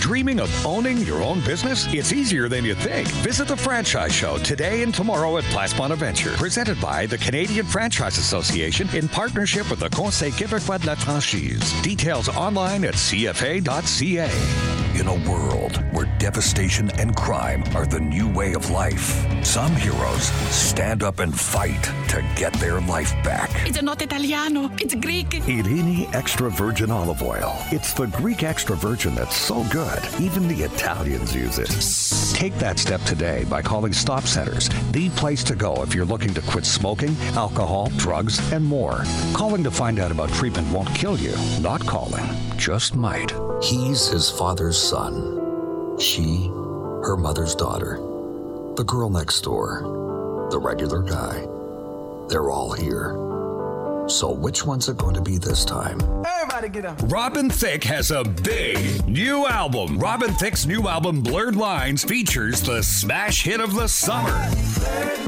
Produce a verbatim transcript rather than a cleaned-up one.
Dreaming of owning your own business? It's easier than you think. Visit the Franchise Show today and tomorrow at Place Bonaventure. Presented by the Canadian Franchise Association in partnership with the Conseil Québécois de la Franchise. Details online at c f a dot c a. In a world where devastation and crime are the new way of life, some heroes stand up and fight to get their life back. It's not Italiano, it's Greek. Irini Extra Virgin Olive Oil. It's the Greek extra virgin that's so good, even the Italians use it. Take that step today by calling Stop Centers, the place to go if you're looking to quit smoking, alcohol, drugs, and more. Calling to find out about treatment won't kill you. Not calling just might. He's his father's son. She, her mother's daughter. The girl next door. The regular guy. They're all here. So which one's it going to be this time? Everybody get up. Robin Thicke has a big new album. Robin Thicke's new album, Blurred Lines, features the smash hit of the summer.